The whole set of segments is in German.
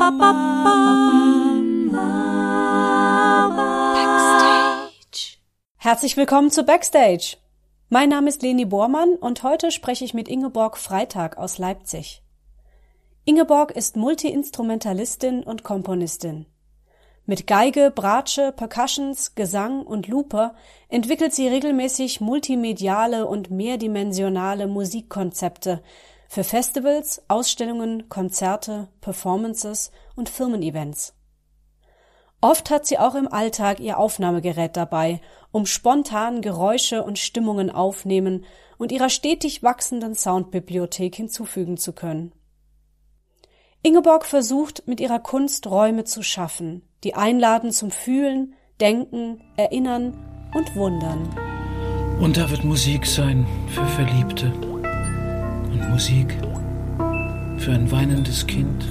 Backstage. Herzlich willkommen zu Backstage. Mein Name ist Leni Bormann und heute spreche ich mit Ingeborg Freitag aus Leipzig. Ingeborg ist Multi-Instrumentalistin und Komponistin. Mit Geige, Bratsche, Percussions, Gesang und Looper entwickelt sie regelmäßig multimediale und mehrdimensionale Musikkonzepte für Festivals, Ausstellungen, Konzerte, Performances und Firmen-Events. Oft hat sie auch im Alltag ihr Aufnahmegerät dabei, um spontan Geräusche und Stimmungen aufnehmen und ihrer stetig wachsenden Soundbibliothek hinzufügen zu können. Ingeborg versucht, mit ihrer Kunst Räume zu schaffen, die einladen zum Fühlen, Denken, Erinnern und Wundern. Und da wird Musik sein für Verliebte und Musik für ein weinendes Kind,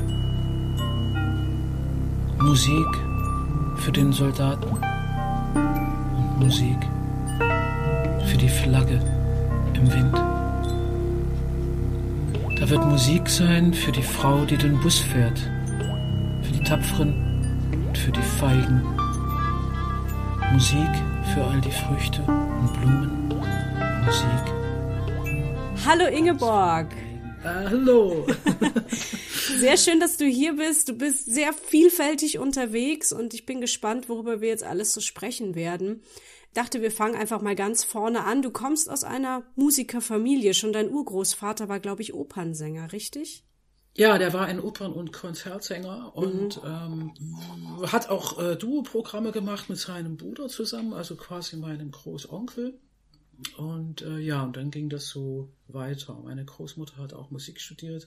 Musik für den Soldaten und Musik für die Flagge im Wind. Da wird Musik sein für die Frau, die den Bus fährt, für die Tapferen und für die Feigen. Musik für all die Früchte und Blumen. Musik. Hallo Ingeborg. Hallo. Sehr schön, dass du hier bist. Du bist sehr vielfältig unterwegs und ich bin gespannt, worüber wir jetzt alles so sprechen werden. Ich dachte, wir fangen einfach mal ganz vorne an. Du kommst aus einer Musikerfamilie. Schon dein Urgroßvater war, glaube ich, Opernsänger, richtig? Ja, der war ein Opern- und Konzertsänger und hat auch Duo-Programme gemacht mit seinem Bruder zusammen, also quasi meinem Großonkel. Und und dann ging das so weiter. Meine Großmutter hat auch Musik studiert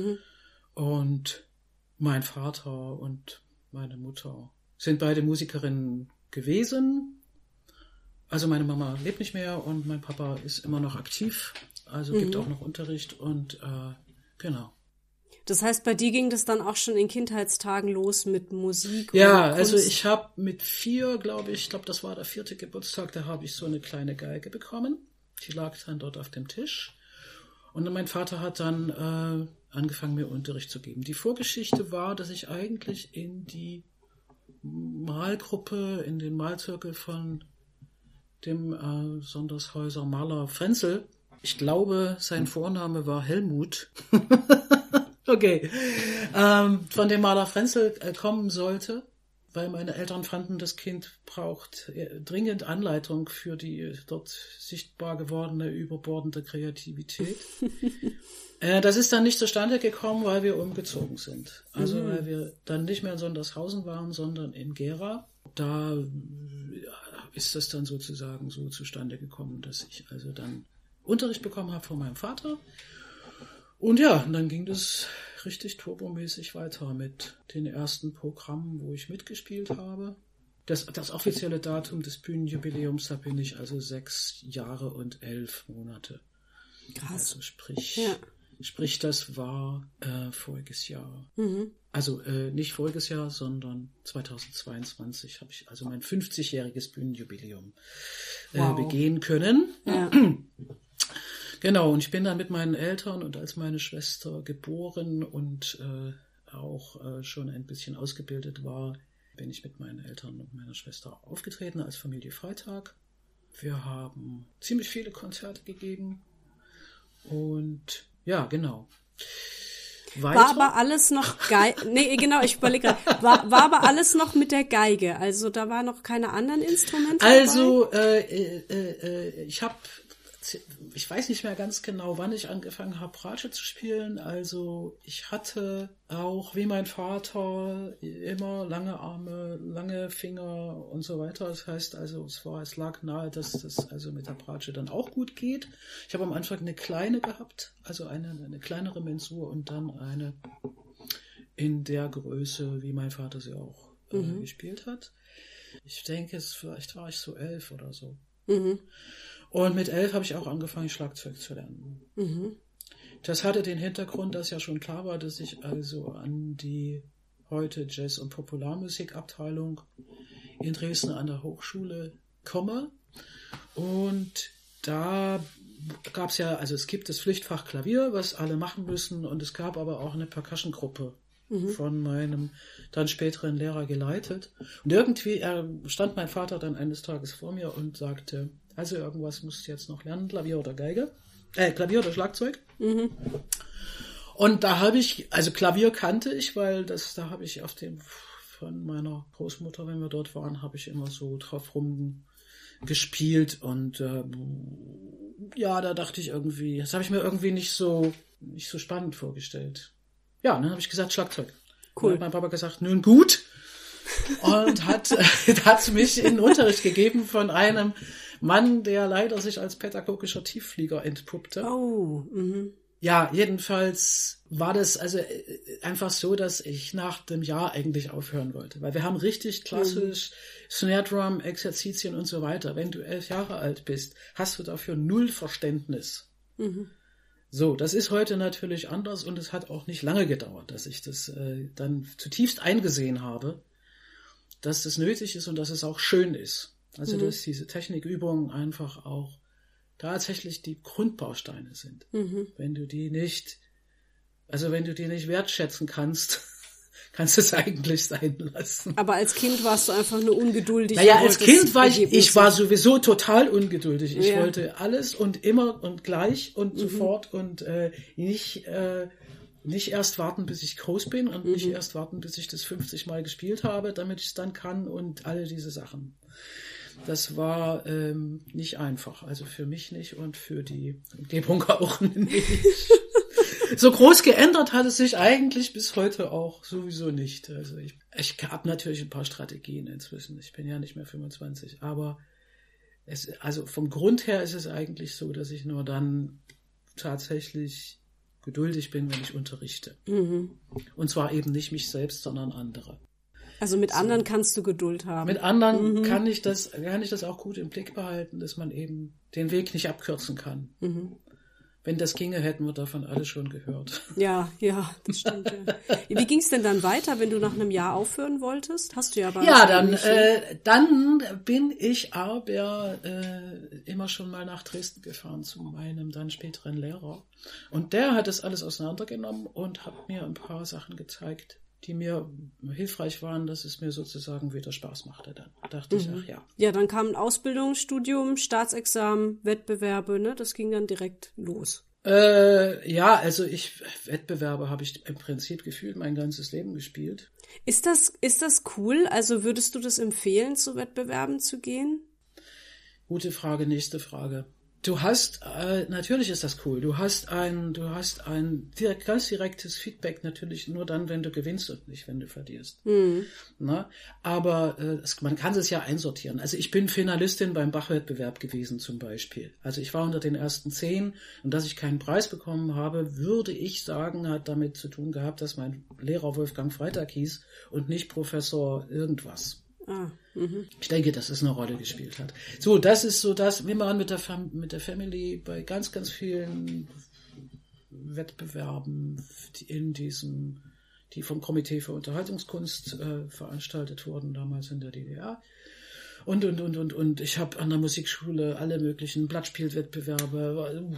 und mein Vater und meine Mutter sind beide Musikerinnen gewesen. Also meine Mama lebt nicht mehr und mein Papa ist immer noch aktiv, also gibt auch noch Unterricht und genau. Das heißt, bei dir ging das dann auch schon in Kindheitstagen los mit Musik? Ja, und also Kunst? ich habe mit 4, glaube ich, das war der 4. Geburtstag, da habe ich so eine kleine Geige bekommen. Die lag dann dort auf dem Tisch. Und mein Vater hat dann angefangen, mir Unterricht zu geben. Die Vorgeschichte war, dass ich eigentlich in die Malgruppe, in den Malzirkel von dem Sondershäuser Maler Frenzel, ich glaube, sein Vorname war Helmut, okay, von dem Maler Frenzel kommen sollte, weil meine Eltern fanden, das Kind braucht dringend Anleitung für die dort sichtbar gewordene, überbordende Kreativität. Das ist dann nicht zustande gekommen, weil wir umgezogen sind. Also weil wir dann nicht mehr in Sondershausen waren, sondern in Gera. Da ist das dann sozusagen so zustande gekommen, dass ich also dann Unterricht bekommen habe von meinem Vater. Und ja, und dann ging das richtig turbomäßig weiter mit den ersten Programmen, wo ich mitgespielt habe. Das offizielle Datum des Bühnenjubiläums, da bin ich also 6 Jahre und 11 Monate. Krass. Also sprich, das war voriges Jahr. Also nicht voriges Jahr, sondern 2022 habe ich also mein 50-jähriges Bühnenjubiläum begehen können. Ja. Genau, und ich bin dann mit meinen Eltern und als meine Schwester geboren und auch schon ein bisschen ausgebildet war, bin ich mit meinen Eltern und meiner Schwester aufgetreten als Familie Freitag. Wir haben ziemlich viele Konzerte gegeben und ja, genau. Weiter? War aber alles noch Geige. Nee, genau, ich überlege gerade. War aber alles noch mit der Geige. Also da war noch keine anderen Instrumente Also dabei? ich weiß nicht mehr ganz genau, wann ich angefangen habe, Bratsche zu spielen. Also ich hatte auch, wie mein Vater, immer lange Arme, lange Finger und so weiter. Das heißt also, es lag nahe, dass das also mit der Bratsche dann auch gut geht. Ich habe am Anfang eine kleine gehabt, also eine kleinere Mensur und dann eine in der Größe, wie mein Vater sie auch gespielt hat. Ich denke, vielleicht war ich so 11 oder so. Und mit 11 habe ich auch angefangen, Schlagzeug zu lernen. Das hatte den Hintergrund, dass ja schon klar war, dass ich also an die heute Jazz- und Popularmusikabteilung in Dresden an der Hochschule komme. Und da gab es ja, also es gibt das Pflichtfach Klavier, was alle machen müssen, und es gab aber auch eine Percussion-Gruppe von meinem dann späteren Lehrer geleitet. Und irgendwie stand mein Vater dann eines Tages vor mir und sagte, also irgendwas musst du jetzt noch lernen, Klavier oder Geige. Klavier oder Schlagzeug. Und da habe ich, also Klavier kannte ich, weil da habe ich von meiner Großmutter, wenn wir dort waren, habe ich immer so drauf rumgespielt und da dachte ich irgendwie, das habe ich mir irgendwie nicht so spannend vorgestellt. Ja, und dann habe ich gesagt, Schlagzeug. Cool. Und hat mein Papa gesagt, nun gut. Und hat mich in Unterricht gegeben von einem Mann, der leider sich als pädagogischer Tiefflieger entpuppte. Oh, Ja, jedenfalls war das also einfach so, dass ich nach dem Jahr eigentlich aufhören wollte. Weil wir haben richtig klassisch Snare Drum, Exerzitien und so weiter. Wenn du 11 Jahre alt bist, hast du dafür null Verständnis. So, das ist heute natürlich anders und es hat auch nicht lange gedauert, dass ich das dann zutiefst eingesehen habe, dass das nötig ist und dass es auch schön ist. Also, dass diese Technikübungen einfach auch tatsächlich die Grundbausteine sind. Wenn du die nicht wertschätzen kannst, kannst du es eigentlich sein lassen. Aber als Kind warst du einfach nur ungeduldig. Naja, als Kind war ich war sowieso total ungeduldig. Ich wollte alles und immer und gleich und sofort und nicht erst warten, bis ich groß bin und nicht erst warten, bis ich das 50 Mal gespielt habe, damit ich es dann kann und alle diese Sachen. Das war nicht einfach. Also für mich nicht und für die Umgebung auch nicht. So groß geändert hat es sich eigentlich bis heute auch sowieso nicht. Also ich habe natürlich ein paar Strategien inzwischen. Ich bin ja nicht mehr 25. Aber also vom Grund her ist es eigentlich so, dass ich nur dann tatsächlich geduldig bin, wenn ich unterrichte. Und zwar eben nicht mich selbst, sondern andere. Also mit anderen kannst du Geduld haben. Mit anderen kann ich das auch gut im Blick behalten, dass man eben den Weg nicht abkürzen kann. Wenn das ginge, hätten wir davon alle schon gehört. Ja, das stimmt. Ja. Wie ging es denn dann weiter, wenn du nach einem Jahr aufhören wolltest? Hast du ja aber dann bin ich aber immer schon mal nach Dresden gefahren zu meinem dann späteren Lehrer. Und der hat das alles auseinandergenommen und hat mir ein paar Sachen gezeigt, die mir hilfreich waren, dass es mir sozusagen wieder Spaß machte. Dann dachte ich, ach ja. Ja, dann kam Ausbildung, Studium, Staatsexamen, Wettbewerbe, ne? Das ging dann direkt los. Also Wettbewerbe habe ich im Prinzip gefühlt mein ganzes Leben gespielt. Ist das cool? Also würdest du das empfehlen, zu Wettbewerben zu gehen? Gute Frage, nächste Frage. Du hast, natürlich ist das cool. Du hast ein ganz direktes Feedback natürlich nur dann, wenn du gewinnst und nicht, wenn du verlierst. Na? Aber man kann es ja einsortieren. Also ich bin Finalistin beim Bach-Wettbewerb gewesen zum Beispiel. Also ich war unter den ersten 10 und dass ich keinen Preis bekommen habe, würde ich sagen, hat damit zu tun gehabt, dass mein Lehrer Wolfgang Freitag hieß und nicht Professor irgendwas. Ich denke, dass es eine Rolle gespielt hat. So, das ist so das, wie man mit der Family bei ganz, ganz vielen Wettbewerben die vom Komitee für Unterhaltungskunst veranstaltet wurden, damals in der DDR. Und. Ich habe an der Musikschule alle möglichen Blattspielwettbewerbe,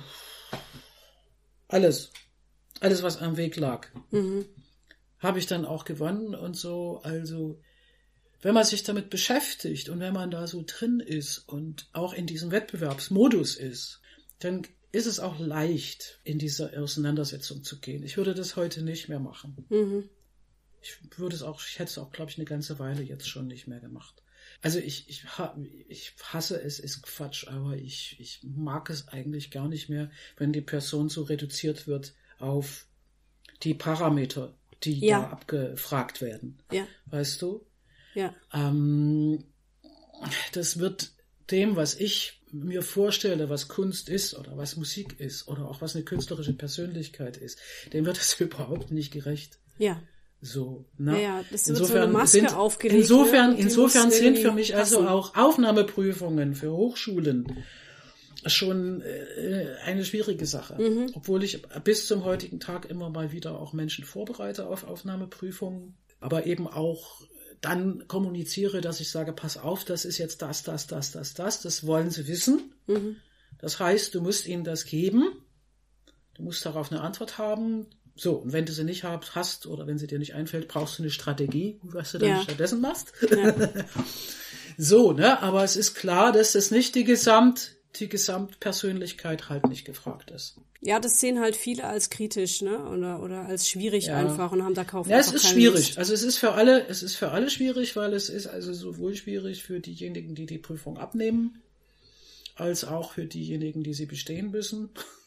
alles, was am Weg lag, habe ich dann auch gewonnen und so, also wenn man sich damit beschäftigt und wenn man da so drin ist und auch in diesem Wettbewerbsmodus ist, dann ist es auch leicht, in diese Auseinandersetzung zu gehen. Ich würde das heute nicht mehr machen. Ich hätte es auch, glaube ich, eine ganze Weile jetzt schon nicht mehr gemacht. Also ich hasse es, ist Quatsch, aber ich mag es eigentlich gar nicht mehr, wenn die Person so reduziert wird auf die Parameter, die da abgefragt werden. Ja. Weißt du? Ja. Das wird dem, was ich mir vorstelle, was Kunst ist oder was Musik ist oder auch was eine künstlerische Persönlichkeit ist, dem wird es überhaupt nicht gerecht. Ja. So, ne? Ja, das wird so eine Maske aufgelegt. Insofern sind für mich also auch Aufnahmeprüfungen für Hochschulen schon eine schwierige Sache. Obwohl ich bis zum heutigen Tag immer mal wieder auch Menschen vorbereite auf Aufnahmeprüfungen, aber eben auch dann kommuniziere, dass ich sage, pass auf, das ist jetzt das wollen sie wissen. Das heißt, du musst ihnen das geben, du musst darauf eine Antwort haben, So, und wenn du sie nicht hast oder wenn sie dir nicht einfällt, brauchst du eine Strategie, was du dann stattdessen machst. Ja. So, ne, aber es ist klar, dass das nicht die Gesamtpersönlichkeit halt nicht gefragt ist. Ja, das sehen halt viele als kritisch, ne, oder als schwierig einfach und haben da kaum. Ja, es ist schwierig. Lust. Also es ist für alle schwierig, weil es ist also sowohl schwierig für diejenigen, die die Prüfung abnehmen, als auch für diejenigen, die sie bestehen müssen.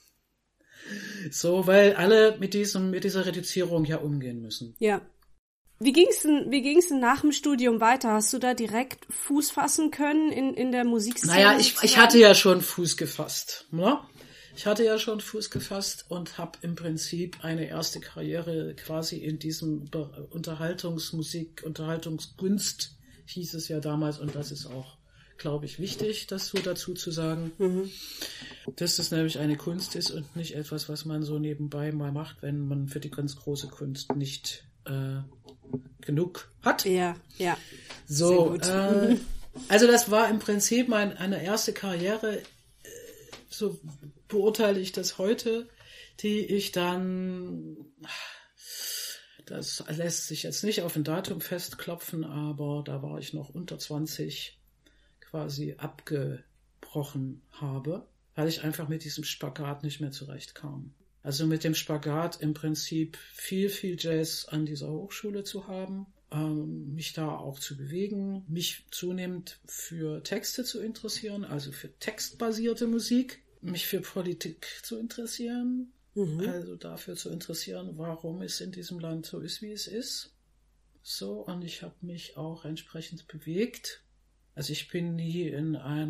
So, weil alle mit dieser Reduzierung ja umgehen müssen. Ja. Wie ging's denn nach dem Studium weiter? Hast du da direkt Fuß fassen können in der Musikszene? Naja, ich hatte ja schon Fuß gefasst, ne? Ich hatte ja schon Fuß gefasst und habe im Prinzip eine erste Karriere quasi in diesem Unterhaltungsmusik, Unterhaltungskunst hieß es ja damals, und das ist auch, glaube ich, wichtig, das so dazu zu sagen, dass das nämlich eine Kunst ist und nicht etwas, was man so nebenbei mal macht, wenn man für die ganz große Kunst nicht genug hat. Ja. So, also das war im Prinzip eine erste Karriere, so beurteile ich das heute, die ich dann, das lässt sich jetzt nicht auf ein Datum festklopfen, aber da war ich noch unter 20, quasi abgebrochen habe, weil ich einfach mit diesem Spagat nicht mehr zurechtkam. Also mit dem Spagat im Prinzip viel Jazz an dieser Hochschule zu haben, mich da auch zu bewegen, mich zunehmend für Texte zu interessieren, also für textbasierte Musik, mich für Politik zu interessieren, also dafür zu interessieren, warum es in diesem Land so ist, wie es ist. So, und ich habe mich auch entsprechend bewegt. Also ich bin nie in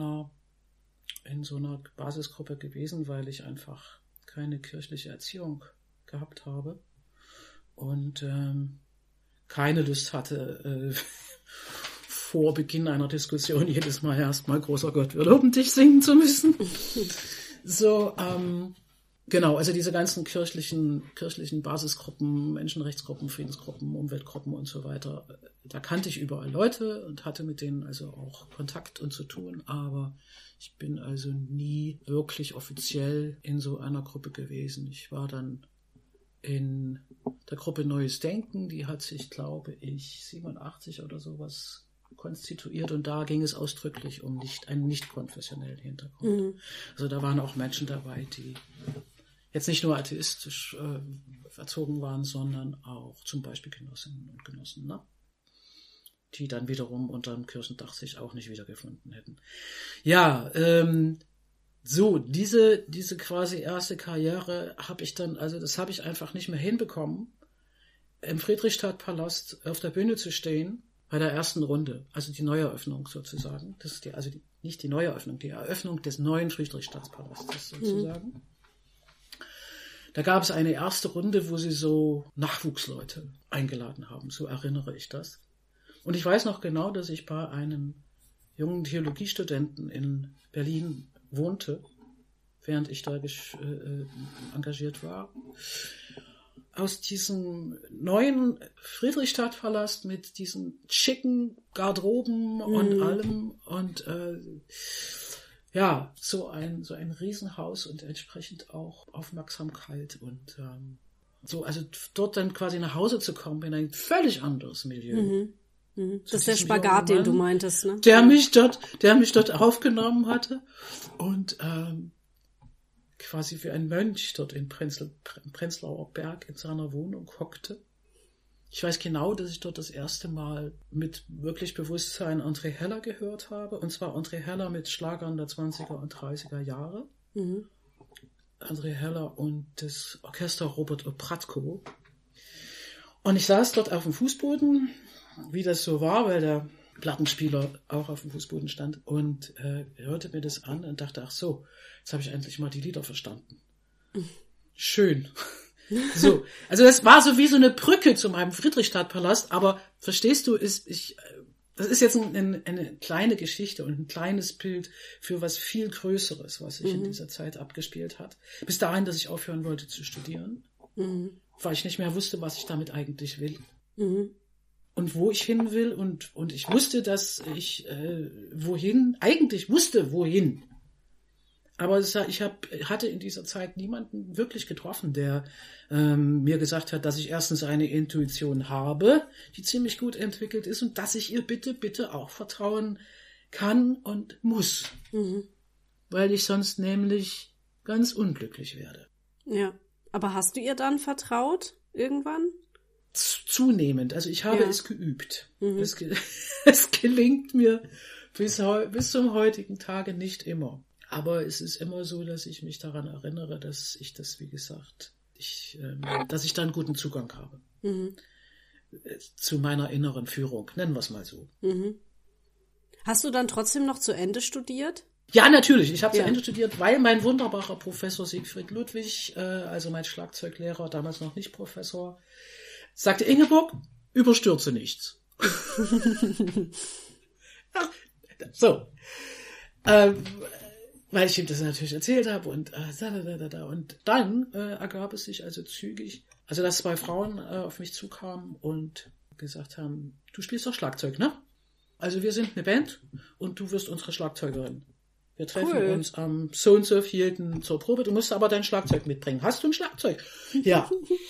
so einer Basisgruppe gewesen, weil ich einfach keine kirchliche Erziehung gehabt habe und keine Lust hatte, vor Beginn einer Diskussion jedes Mal erstmal großer Gott, wir loben dich singen zu müssen. So, genau, also diese ganzen kirchlichen Basisgruppen, Menschenrechtsgruppen, Friedensgruppen, Umweltgruppen und so weiter, da kannte ich überall Leute und hatte mit denen also auch Kontakt und zu tun, aber ich bin also nie wirklich offiziell in so einer Gruppe gewesen. Ich war dann in der Gruppe Neues Denken, die hat sich, glaube ich, 87 oder sowas konstituiert und da ging es ausdrücklich um einen nicht konfessionellen Hintergrund. Also da waren auch Menschen dabei, die jetzt nicht nur atheistisch erzogen waren, sondern auch zum Beispiel Genossinnen und Genossen, ne? Die dann wiederum unter dem Kirchendach sich auch nicht wiedergefunden hätten. Ja, so, diese quasi erste Karriere habe ich dann, also das habe ich einfach nicht mehr hinbekommen, im Friedrichstadtpalast auf der Bühne zu stehen, bei der ersten Runde, also die Neueröffnung sozusagen. Das ist nicht die Neueröffnung, die Eröffnung des neuen Friedrichstadtpalastes sozusagen. Da gab es eine erste Runde, wo sie so Nachwuchsleute eingeladen haben, so erinnere ich das. Und ich weiß noch genau, dass ich bei einem jungen Theologiestudenten in Berlin wohnte, während ich da engagiert war. Aus diesem neuen Friedrichstadtpalast mit diesen schicken Garderoben und allem und ja, so ein Riesenhaus und entsprechend auch Aufmerksamkeit und so, also dort dann quasi nach Hause zu kommen in ein völlig anderes Milieu. Das ist der Spagat, den du meintest, ne? Der mich dort aufgenommen hatte und quasi wie ein Mönch dort im Prenzlauer Berg in seiner Wohnung hockte. Ich weiß genau, dass ich dort das erste Mal mit wirklich Bewusstsein André Heller gehört habe. Und zwar André Heller mit Schlagern der 20er und 30er Jahre. André Heller und das Orchester Robert Opratko. Und ich saß dort auf dem Fußboden, wie das so war, weil der Plattenspieler auch auf dem Fußboden stand und hörte mir das an und dachte, ach so, jetzt habe ich endlich mal die Lieder verstanden. Schön. So, also das war so wie so eine Brücke zu meinem Friedrichstadtpalast, aber verstehst du, das ist jetzt eine kleine Geschichte und ein kleines Bild für was viel Größeres, was sich in dieser Zeit abgespielt hat. Bis dahin, dass ich aufhören wollte zu studieren, weil ich nicht mehr wusste, was ich damit eigentlich will. Und wo ich hin will und ich wusste, dass ich wohin. Aber ich hatte in dieser Zeit niemanden wirklich getroffen, der mir gesagt hat, dass ich erstens eine Intuition habe, die ziemlich gut entwickelt ist und dass ich ihr bitte auch vertrauen kann und muss. Weil ich sonst nämlich ganz unglücklich werde. Ja, aber hast du ihr dann vertraut irgendwann? Zunehmend. Also ich habe es geübt. Es gelingt mir bis zum heutigen Tage nicht immer. Aber es ist immer so, dass ich mich daran erinnere, dass ich das, wie gesagt, dass ich da einen guten Zugang habe. Zu meiner inneren Führung, nennen wir es mal so. Hast du dann trotzdem noch zu Ende studiert? Ja, natürlich. Ich habe zu Ende studiert, weil mein wunderbarer Professor Siegfried Ludwig, also mein Schlagzeuglehrer, damals noch nicht Professor, sagte: Ingeborg, überstürze nichts. So. Weil ich ihm das natürlich erzählt habe und und dann ergab es sich also zügig, also dass 2 Frauen auf mich zukamen und gesagt haben: Du spielst doch Schlagzeug, ne? Also wir sind eine Band und du wirst unsere Schlagzeugerin. Wir treffen uns am so und so vielten zur Probe, du musst aber dein Schlagzeug mitbringen. Hast du ein Schlagzeug? Ja.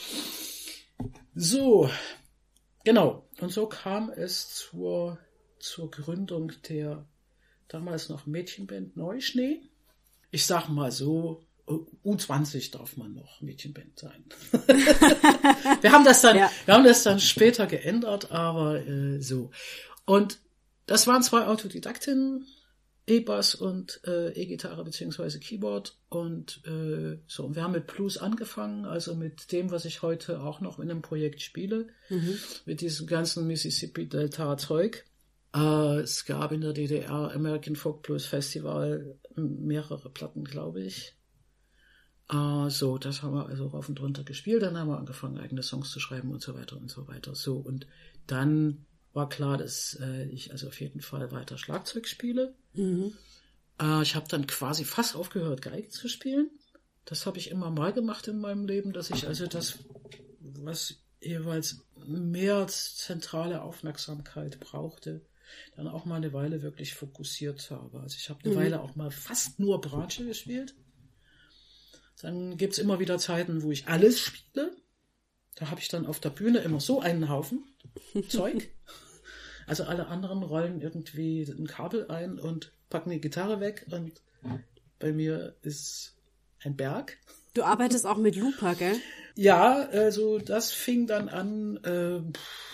So, genau. Und so kam es zur Gründung der damals noch Mädchenband Neuschnee. Ich sag mal so, U20 darf man noch Mädchenband sein. Wir haben das dann später geändert, aber so. Und das waren 2 Autodidaktinnen, E-Bass und E-Gitarre beziehungsweise Keyboard und so. Und wir haben mit Blues angefangen, also mit dem, was ich heute auch noch in einem Projekt spiele, mit diesem ganzen Mississippi Delta Zeug. Es gab in der DDR American Folk Blues Festival mehrere Platten, glaube ich. So, das haben wir also rauf und runter gespielt. Dann haben wir angefangen, eigene Songs zu schreiben und so weiter und so weiter. So, und dann war klar, dass ich also auf jeden Fall weiter Schlagzeug spiele. Ich habe dann quasi fast aufgehört, Geige zu spielen. Das habe ich immer mal gemacht in meinem Leben, dass ich also das, was jeweils mehr zentrale Aufmerksamkeit brauchte, dann auch mal eine Weile wirklich fokussiert habe. Also ich habe eine Weile auch mal fast nur Bratsche gespielt. Dann gibt's immer wieder Zeiten, wo ich alles spiele. Da habe ich dann auf der Bühne immer so einen Haufen Zeug. Also alle anderen rollen irgendwie ein Kabel ein und packen die Gitarre weg. Und bei mir ist ein Berg. Du arbeitest auch mit Looper, gell? Ja, also das fing dann an,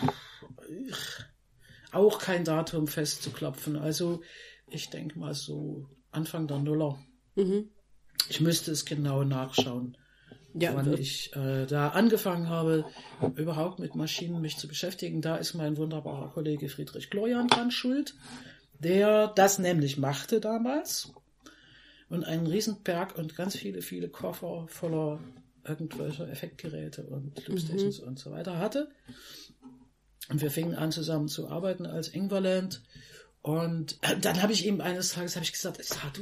auch kein Datum festzuklopfen. Also ich denke mal so Anfang der Nuller. Ich müsste es genau nachschauen, wann ich da angefangen habe, überhaupt mit Maschinen mich zu beschäftigen. Da ist mein wunderbarer Kollege Friedrich Glorian dran schuld, der das nämlich machte damals und einen Riesenberg und ganz viele Koffer voller irgendwelcher Effektgeräte und Loopstations und so weiter hatte. Und wir fingen an, zusammen zu arbeiten als Ingwerland. Und dann habe ich ihm eines Tages gesagt,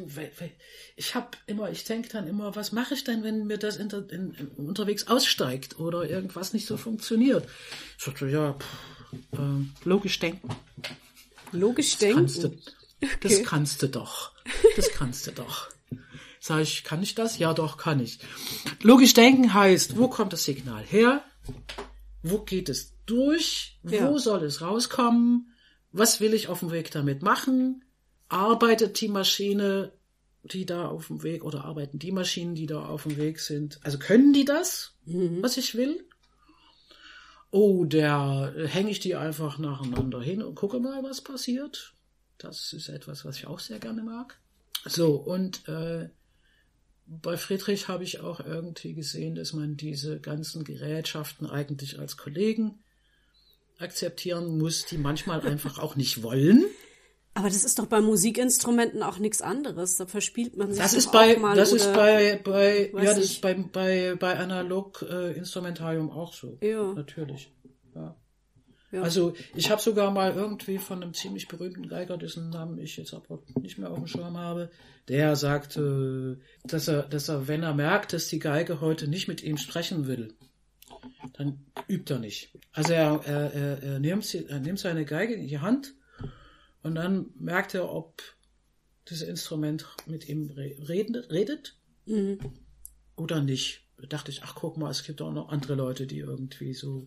ich denke dann immer, was mache ich denn, wenn mir das unterwegs aussteigt oder irgendwas nicht so funktioniert? Ich sagte, logisch denken. Logisch denken? Das kannst du doch. Sag ich, kann ich das? Ja, doch, kann ich. Logisch denken heißt, wo kommt das Signal her? Wo geht es durch? Wo soll es rauskommen? Was will ich auf dem Weg damit machen? Arbeitet die Maschine, die da auf dem Weg, oder arbeiten die Maschinen, die da auf dem Weg sind? Also können die das, was ich will? Oder hänge ich die einfach nacheinander hin und gucke mal, was passiert? Das ist etwas, was ich auch sehr gerne mag. So, und bei Friedrich habe ich auch irgendwie gesehen, dass man diese ganzen Gerätschaften eigentlich als Kollegen akzeptieren muss, die manchmal einfach auch nicht wollen. Aber das ist doch bei Musikinstrumenten auch nichts anderes. Da verspielt man sich das ist auch bei mal. Das ist bei Analog Instrumentarium auch so. Ja. Natürlich. Ja. Also ich habe sogar mal irgendwie von einem ziemlich berühmten Geiger, dessen Namen ich jetzt aber nicht mehr auf dem Schirm habe, der sagte, dass er, wenn er merkt, dass die Geige heute nicht mit ihm sprechen will, dann übt er nicht. Also er nimmt seine Geige in die Hand und dann merkt er, ob dieses Instrument mit ihm redet oder nicht. Da dachte ich, ach guck mal, es gibt auch noch andere Leute, die irgendwie so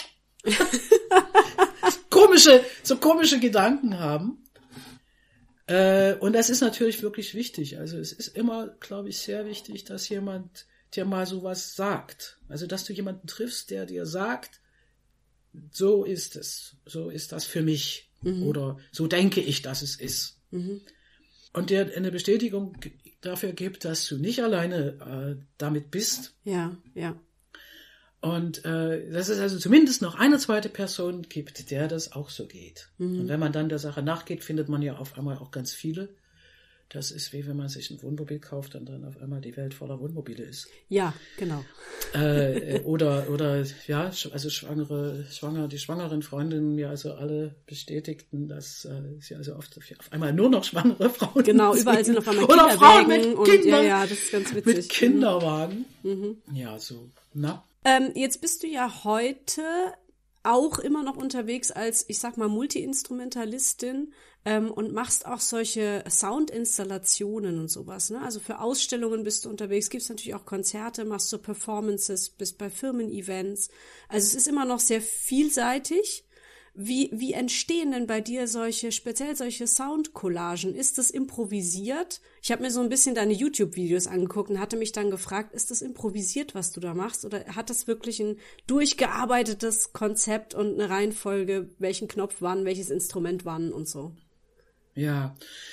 komische Gedanken haben. Und das ist natürlich wirklich wichtig. Also es ist immer, glaube ich, sehr wichtig, dass jemand dir mal sowas sagt. Also dass du jemanden triffst, der dir sagt, so ist es, so ist das für mich oder so denke ich, dass es ist. Und dir eine Bestätigung dafür gibt, dass du nicht alleine damit bist. Ja. Und dass es also zumindest noch eine zweite Person gibt, der das auch so geht. Und wenn man dann der Sache nachgeht, findet man ja auf einmal auch ganz viele. Das ist wie wenn man sich ein Wohnmobil kauft und dann auf einmal die Welt voller Wohnmobile ist. Ja, genau. Oder ja, also die schwangeren Freundinnen mir also alle bestätigten, dass sie also oft auf einmal nur noch schwangere Frauen Genau, sehen. überall sind auf einmal oder Frauen mit Kindern. Ja, das ist ganz witzig. Mit Kinderwagen. Ja, so, na. Jetzt bist du ja heute auch immer noch unterwegs als, ich sag mal, Multi-Instrumentalistin und machst auch solche Soundinstallationen und sowas, ne? Also für Ausstellungen bist du unterwegs, gibst natürlich auch Konzerte, machst so Performances, bist bei Firmen-Events. Also es ist immer noch sehr vielseitig. Wie entstehen denn bei dir speziell solche Soundcollagen? Ist das improvisiert? Ich habe mir so ein bisschen deine YouTube-Videos angeguckt und hatte mich dann gefragt, ist das improvisiert, was du da machst? Oder hat das wirklich ein durchgearbeitetes Konzept und eine Reihenfolge, welchen Knopf wann, welches Instrument wann und so? Ja,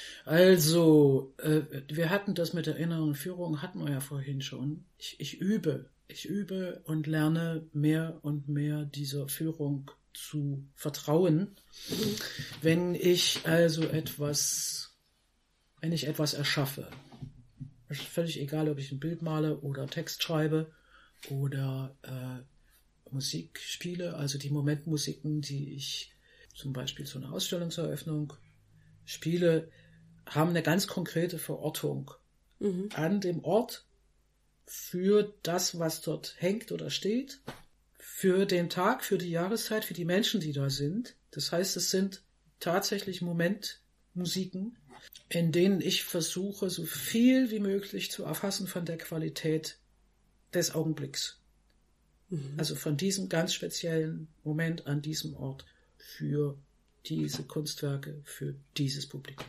also wir hatten das mit der inneren Führung, hatten wir ja vorhin schon. Ich übe und lerne mehr und mehr dieser Führung zu vertrauen, wenn ich etwas erschaffe. Es ist völlig egal, ob ich ein Bild male oder Text schreibe oder Musik spiele, also die Momentmusiken, die ich zum Beispiel zu einer Ausstellungseröffnung spiele, haben eine ganz konkrete Verortung an dem Ort für das, was dort hängt oder steht, für den Tag, für die Jahreszeit, für die Menschen, die da sind. Das heißt, es sind tatsächlich Momentmusiken, in denen ich versuche, so viel wie möglich zu erfassen von der Qualität des Augenblicks. Also von diesem ganz speziellen Moment an diesem Ort für diese Kunstwerke, für dieses Publikum.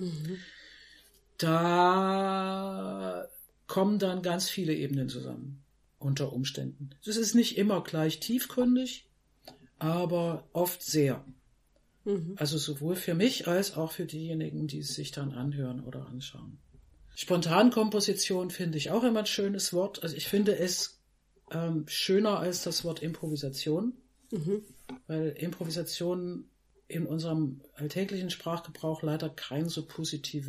Da kommen dann ganz viele Ebenen zusammen. Unter Umständen. Das ist nicht immer gleich tiefgründig, aber oft sehr. Also sowohl für mich als auch für diejenigen, die es sich dann anhören oder anschauen. Spontankomposition finde ich auch immer ein schönes Wort. Also ich finde es schöner als das Wort Improvisation, weil Improvisation in unserem alltäglichen Sprachgebrauch leider keinen so positiven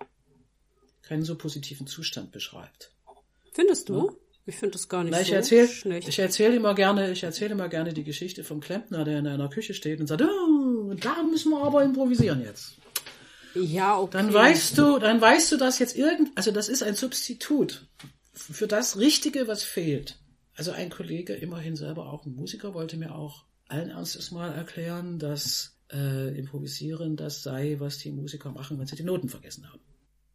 Zustand beschreibt. Findest du? Ja? Ich finde das gar nicht schlecht. Ich erzähle immer gerne die Geschichte vom Klempner, der in einer Küche steht und sagt, oh, da müssen wir aber improvisieren jetzt. Ja, okay. Dann weißt du, dass jetzt also das ist ein Substitut für das Richtige, was fehlt. Also ein Kollege, immerhin selber auch ein Musiker, wollte mir auch allen Ernstes mal erklären, dass Improvisieren das sei, was die Musiker machen, wenn sie die Noten vergessen haben.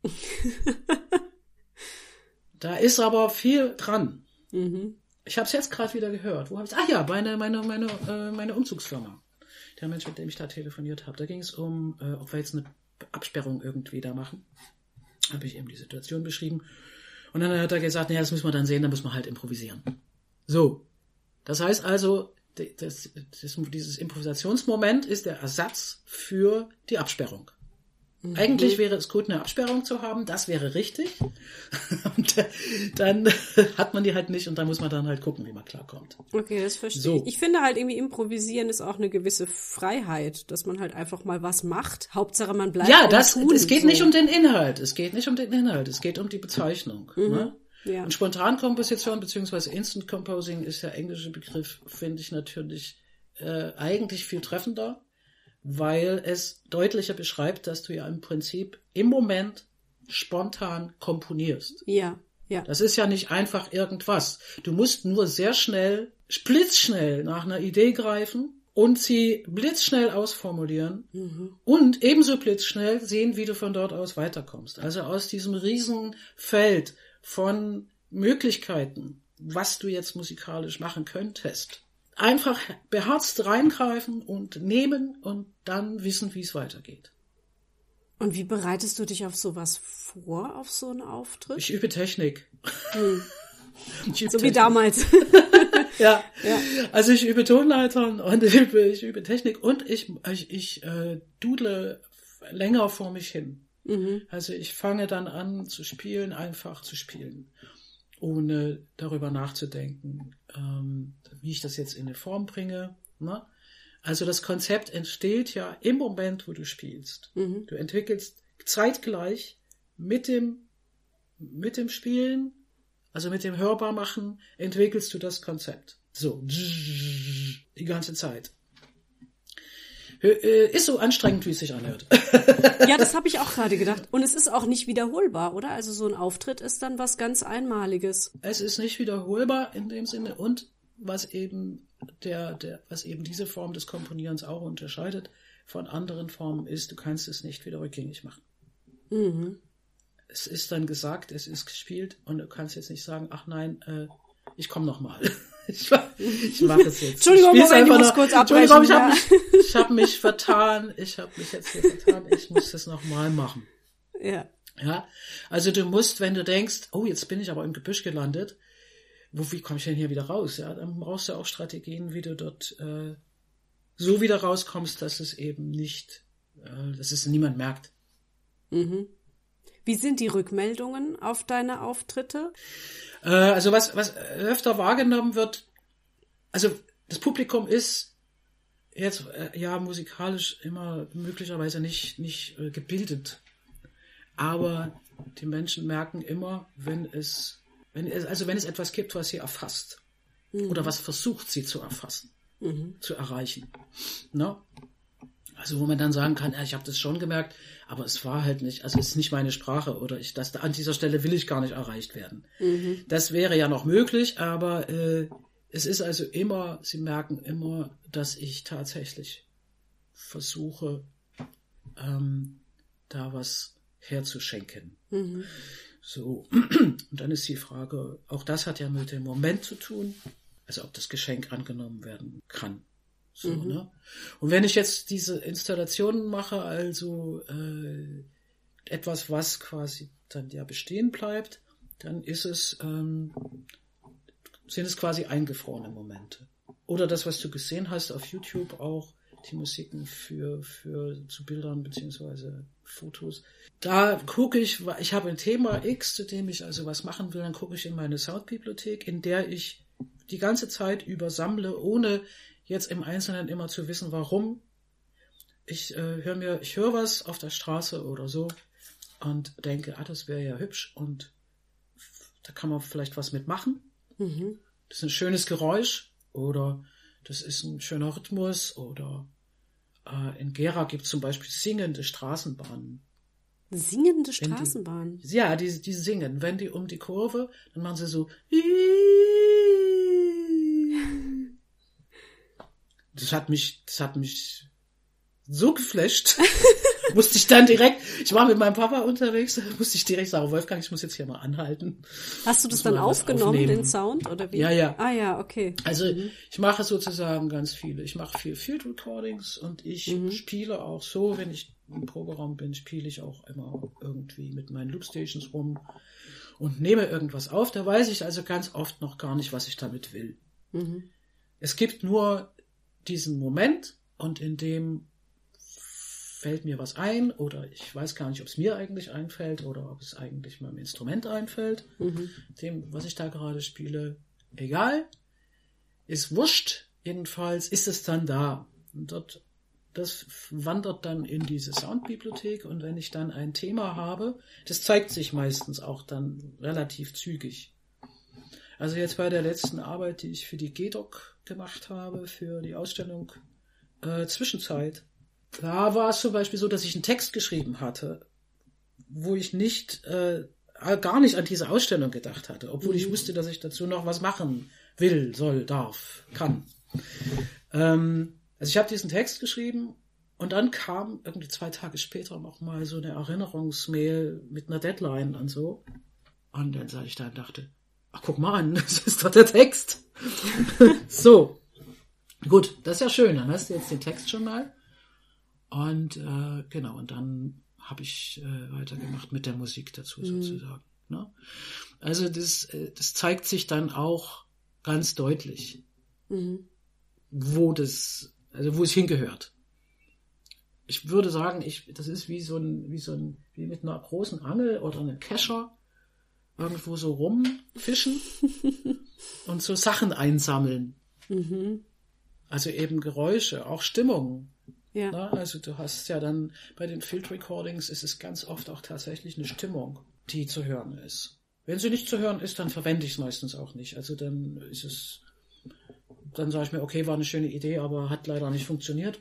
Da ist aber viel dran. Ich habe es jetzt gerade wieder gehört. Wo habe ich? Meine Umzugsfirma. Der Mensch, mit dem ich da telefoniert habe. Da ging es um, ob wir jetzt eine Absperrung irgendwie da machen. Habe ich eben die Situation beschrieben. Und dann hat er gesagt, naja, das müssen wir dann sehen, dann müssen wir halt improvisieren. So. Das heißt also, dieses Improvisationsmoment ist der Ersatz für die Absperrung. Eigentlich wäre es gut, eine Absperrung zu haben, das wäre richtig. Und dann hat man die halt nicht und dann muss man dann halt gucken, wie man klarkommt. Okay, das verstehe So. ich. Ich finde halt irgendwie improvisieren ist auch eine gewisse Freiheit, dass man halt einfach mal was macht. Hauptsache man bleibt es geht nicht um den Inhalt. Es geht nicht um den Inhalt. Es geht um die Bezeichnung. Ne? Ja. Und Spontankomposition bzw. Instant Composing ist der englische Begriff, finde ich natürlich eigentlich viel treffender, weil es deutlicher beschreibt, dass du ja im Prinzip im Moment spontan komponierst. Ja. Das ist ja nicht einfach irgendwas. Du musst nur sehr schnell, blitzschnell nach einer Idee greifen und sie blitzschnell ausformulieren und ebenso blitzschnell sehen, wie du von dort aus weiterkommst. Also aus diesem riesen Feld von Möglichkeiten, was du jetzt musikalisch machen könntest. Einfach beherzt reingreifen und nehmen und dann wissen, wie es weitergeht. Und wie bereitest du dich auf sowas vor, auf so einen Auftritt? Ich übe Technik. So wie damals. Ja. Also ich übe Tonleitern und ich übe Technik und ich dudle länger vor mich hin. Also ich fange dann an zu spielen, einfach zu spielen, ohne darüber nachzudenken, wie ich das jetzt in eine Form bringe. Ne? Also das Konzept entsteht ja im Moment, wo du spielst. Du entwickelst zeitgleich mit dem Spielen, also mit dem Hörbarmachen, entwickelst du das Konzept. So, die ganze Zeit. Ist so anstrengend, wie es sich anhört. Ja, das habe ich auch gerade gedacht. Und es ist auch nicht wiederholbar, oder? Also so ein Auftritt ist dann was ganz Einmaliges. Es ist nicht wiederholbar in dem Sinne und was eben was eben diese Form des Komponierens auch unterscheidet von anderen Formen ist, du kannst es nicht wieder rückgängig machen. Es ist dann gesagt, es ist gespielt und du kannst jetzt nicht sagen, ach nein, ich komme nochmal. Ich mache es jetzt. Entschuldigung, Moment, ich muss kurz abbrechen. Ich habe mich vertan. Ich habe mich jetzt hier vertan. Ich muss das nochmal machen. Ja. Ja. Also du musst, wenn du denkst, oh, jetzt bin ich aber im Gebüsch gelandet, wie komme ich denn hier wieder raus? Ja, dann brauchst du auch Strategien, wie du dort so wieder rauskommst, dass es eben nicht, dass es niemand merkt. Wie sind die Rückmeldungen auf deine Auftritte? Also was öfter wahrgenommen wird, also das Publikum ist jetzt musikalisch immer möglicherweise nicht gebildet, aber die Menschen merken immer, wenn es etwas gibt, was sie erfasst oder was versucht, sie zu erfassen, zu erreichen. Ne? Also wo man dann sagen kann, ich habe das schon gemerkt, aber es war halt nicht, also es ist nicht meine Sprache oder an dieser Stelle will ich gar nicht erreicht werden. Das wäre ja noch möglich, aber es ist also immer, sie merken immer, dass ich tatsächlich versuche, da was herzuschenken. So, und dann ist die Frage, auch das hat ja mit dem Moment zu tun, also ob das Geschenk angenommen werden kann. So, ne? Und wenn ich jetzt diese Installationen mache, also etwas, was quasi dann ja bestehen bleibt, dann sind es quasi eingefrorene Momente. Oder das, was du gesehen hast auf YouTube auch, die Musiken zu Bildern beziehungsweise Fotos. Da gucke ich habe ein Thema X, zu dem ich also was machen will, dann gucke ich in meine Soundbibliothek, in der ich die ganze Zeit über sammle, ohne jetzt im Einzelnen immer zu wissen, warum. Ich höre was auf der Straße oder so und denke, das wäre ja hübsch und da kann man vielleicht was mitmachen. Das ist ein schönes Geräusch oder das ist ein schöner Rhythmus oder in Gera gibt es zum Beispiel singende Straßenbahnen. Singende Straßenbahnen? Die singen. Wenn die um die Kurve, dann machen sie so. Das hat mich so geflasht. Musste ich dann ich war mit meinem Papa unterwegs, musste ich direkt sagen, Wolfgang, ich muss jetzt hier mal anhalten. Hast du das dann aufgenommen, den Sound, oder wie? Ja. Ah ja, okay. Also ich mache sozusagen ganz viele. Ich mache viel Field Recordings und ich spiele auch so, wenn ich im Proberaum bin, spiele ich auch immer irgendwie mit meinen Loopstations rum und nehme irgendwas auf. Da weiß ich also ganz oft noch gar nicht, was ich damit will. Es gibt nur diesen Moment und in dem fällt mir was ein oder ich weiß gar nicht, ob es mir eigentlich einfällt oder ob es eigentlich meinem Instrument einfällt, dem, was ich da gerade spiele. Egal, ist wurscht, jedenfalls ist es dann da. Und das wandert dann in diese Soundbibliothek und wenn ich dann ein Thema habe, das zeigt sich meistens auch dann relativ zügig. Also jetzt bei der letzten Arbeit, die ich für die GEDOC gemacht habe, für die Ausstellung Zwischenzeit, da war es zum Beispiel so, dass ich einen Text geschrieben hatte, wo ich gar nicht an diese Ausstellung gedacht hatte, obwohl ich wusste, dass ich dazu noch was machen will, soll, darf, kann. Also ich habe diesen Text geschrieben und dann kam irgendwie 2 Tage später nochmal so eine Erinnerungsmail mit einer Deadline und so. Und dann sah ich da und dachte, ach, guck mal an, das ist doch der Text. So. Gut, das ist ja schön. Dann hast du jetzt den Text schon mal. Und genau, und dann habe ich weitergemacht mit der Musik dazu sozusagen. Ne? Also das zeigt sich dann auch ganz deutlich, wo es hingehört. Ich würde sagen, das ist wie mit einer großen Angel oder einem Kescher irgendwo so rumfischen und so Sachen einsammeln. Also eben Geräusche, auch Stimmungen. Ja. Na, also du hast ja dann bei den Field Recordings ist es ganz oft auch tatsächlich eine Stimmung, die zu hören ist. Wenn sie nicht zu hören ist, dann verwende ich es meistens auch nicht. Also dann sage ich mir, okay, war eine schöne Idee, aber hat leider nicht funktioniert.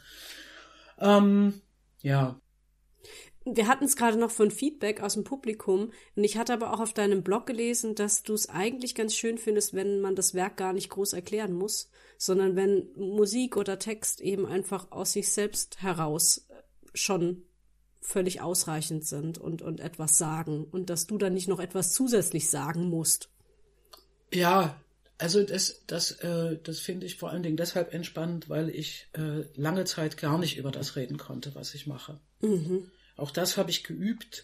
Ja. Wir hatten es gerade noch von Feedback aus dem Publikum und ich hatte aber auch auf deinem Blog gelesen, dass du es eigentlich ganz schön findest, wenn man das Werk gar nicht groß erklären muss, sondern wenn Musik oder Text eben einfach aus sich selbst heraus schon völlig ausreichend sind und etwas sagen und dass du dann nicht noch etwas zusätzlich sagen musst. Ja, also das finde ich vor allen Dingen deshalb entspannend, weil ich lange Zeit gar nicht über das reden konnte, was ich mache. Auch das habe ich geübt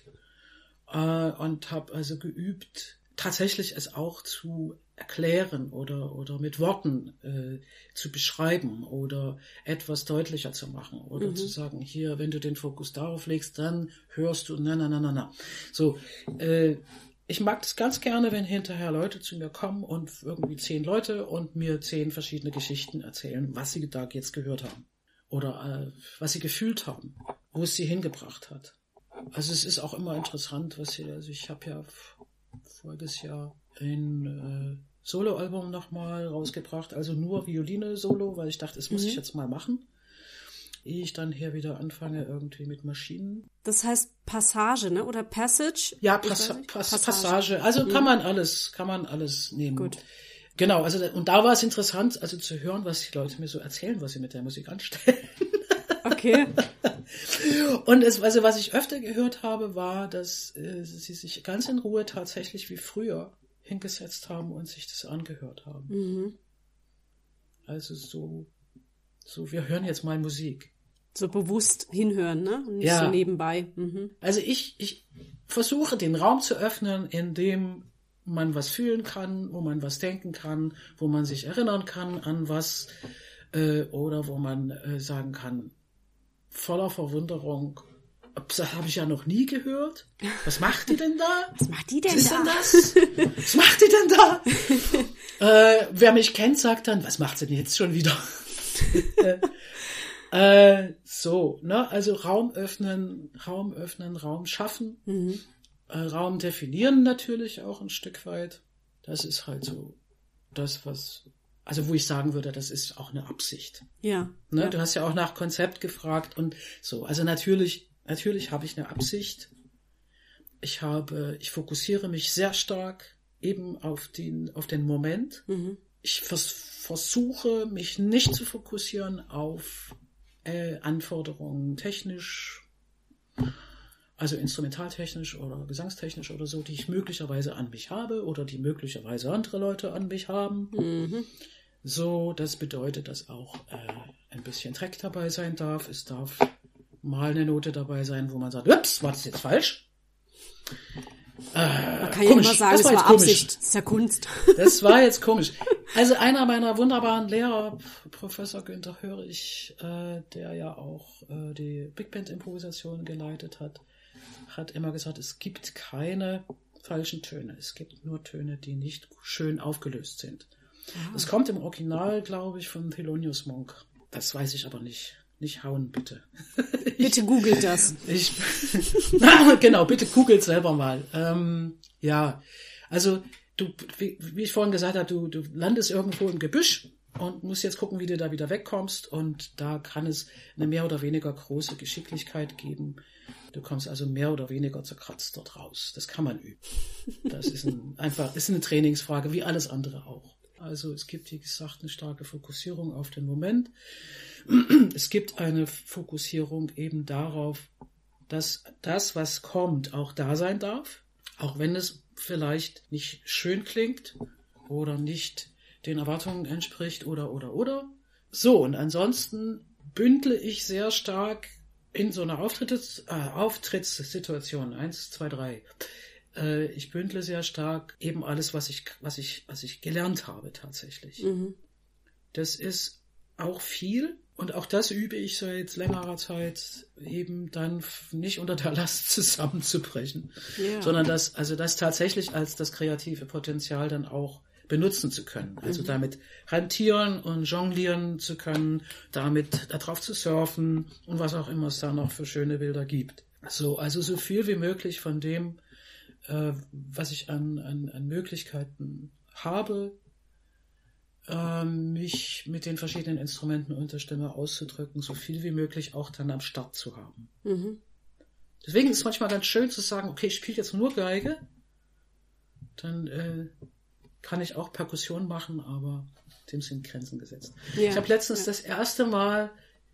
und habe also geübt, tatsächlich es auch zu erklären oder mit Worten zu beschreiben oder etwas deutlicher zu machen oder zu sagen, hier, wenn du den Fokus darauf legst, dann hörst du, na. So, ich mag das ganz gerne, wenn hinterher Leute zu mir kommen und irgendwie 10 Leute und mir 10 verschiedene Geschichten erzählen, was sie da jetzt gehört haben oder was sie gefühlt haben, wo es sie hingebracht hat. Also es ist auch immer interessant, ich habe ja voriges Jahr ein Soloalbum nochmal rausgebracht, also nur Violine-Solo, weil ich dachte, das muss ich jetzt mal machen. Ehe ich dann hier wieder anfange irgendwie mit Maschinen. Das heißt Passage, ne? Oder Passage? Ja, Passage. Also kann man alles nehmen. Gut. Genau, also und da war es interessant, also zu hören, was die Leute mir so erzählen, was sie mit der Musik anstellen. Okay. Und was ich öfter gehört habe, war, dass sie sich ganz in Ruhe tatsächlich wie früher hingesetzt haben und sich das angehört haben. Also so, wir hören jetzt mal Musik. So bewusst hinhören, ne? Und nicht so nebenbei. Also ich versuche, den Raum zu öffnen, in dem man was fühlen kann, wo man was denken kann, wo man sich erinnern kann an was oder wo man sagen kann, voller Verwunderung, das habe ich ja noch nie gehört. Was macht die denn da? Was macht die denn Was ist denn das? Was macht die denn da? Wer mich kennt, sagt dann, was macht sie denn jetzt schon wieder? So, ne? Also Raum öffnen, Raum schaffen, Raum definieren natürlich auch ein Stück weit. Das ist halt so das, wo ich sagen würde, das ist auch eine Absicht. Ja. Ne? Ja. Du hast ja auch nach Konzept gefragt und so. Also natürlich habe ich eine Absicht. Ich fokussiere mich sehr stark eben auf den Moment. Ich versuche mich nicht zu fokussieren auf Anforderungen technisch, also instrumentaltechnisch oder gesangstechnisch oder so, die ich möglicherweise an mich habe oder die möglicherweise andere Leute an mich haben. So, das bedeutet, dass auch ein bisschen Dreck dabei sein darf. Es darf mal eine Note dabei sein, wo man sagt, ups, war das jetzt falsch? Man kann ja immer sagen, es war Absicht, das ist ja Kunst. Das war jetzt komisch. Also einer meiner wunderbaren Lehrer, Professor Günther Hörig, der ja auch die Big Band Improvisation geleitet hat immer gesagt, es gibt keine falschen Töne. Es gibt nur Töne, die nicht schön aufgelöst sind. Das kommt im Original, glaube ich, von Thelonious Monk. Das weiß ich aber nicht. Nicht hauen, bitte. Bitte googelt das. Genau, bitte googelt selber mal. Ja, also wie ich vorhin gesagt habe, du landest irgendwo im Gebüsch und musst jetzt gucken, wie du da wieder wegkommst. Und da kann es eine mehr oder weniger große Geschicklichkeit geben. Du kommst also mehr oder weniger zerkratzt dort raus. Das kann man üben. Das ist eine Trainingsfrage, wie alles andere auch. Also es gibt, wie gesagt, eine starke Fokussierung auf den Moment. Es gibt eine Fokussierung eben darauf, dass das, was kommt, auch da sein darf, auch wenn es vielleicht nicht schön klingt oder nicht den Erwartungen entspricht oder. So, und ansonsten bündle ich sehr stark in so einer Auftrittssituation, 1, 2, 3. Ich bündle sehr stark eben alles, was ich gelernt habe tatsächlich. Mhm. Das ist auch viel. Und auch das übe ich seit längerer Zeit, eben dann nicht unter der Last zusammenzubrechen, sondern das tatsächlich als das kreative Potenzial dann auch benutzen zu können. Also damit rentieren und jonglieren zu können, damit darauf zu surfen und was auch immer es da noch für schöne Bilder gibt. So, also so viel wie möglich von dem, was ich an Möglichkeiten habe, mich mit den verschiedenen Instrumenten und der Stimme auszudrücken, so viel wie möglich auch dann am Start zu haben. Mhm. Deswegen ist es manchmal ganz schön zu sagen, okay, ich spiele jetzt nur Geige, dann kann ich auch Perkussion machen, aber dem sind Grenzen gesetzt. Ja. Ich habe letztens das erste Mal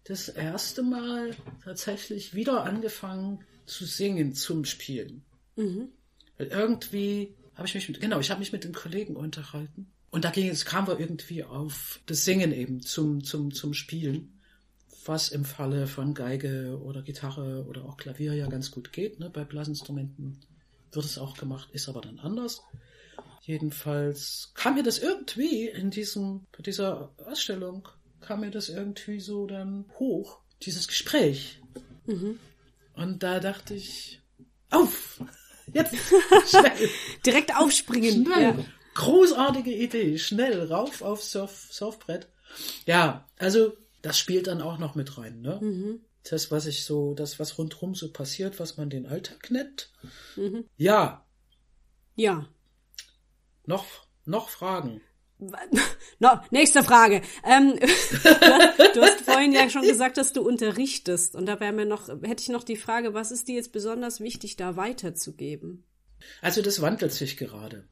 tatsächlich wieder angefangen zu singen zum Spielen. Mhm. Weil irgendwie habe ich mich mit dem Kollegen unterhalten. Und kamen wir irgendwie auf das Singen eben zum Spielen, was im Falle von Geige oder Gitarre oder auch Klavier ja ganz gut geht. Ne? Bei Blasinstrumenten wird es auch gemacht, ist aber dann anders. Jedenfalls kam mir das irgendwie bei dieser Ausstellung, kam mir das irgendwie so dann hoch, dieses Gespräch. Mhm. Und da dachte ich, auf! Jetzt! Schnell! Direkt aufspringen! Schnell! Ja. Großartige Idee, schnell rauf aufs Surfbrett. Ja, also das spielt dann auch noch mit rein, ne? Mhm. Das, was rundherum so passiert, was man den Alltag nennt. Mhm. Ja. Ja. Noch Fragen? Nächste Frage. Du hast vorhin ja schon gesagt, dass du unterrichtest. Und da hätte ich noch die Frage, was ist dir jetzt besonders wichtig, da weiterzugeben? Also das wandelt sich gerade.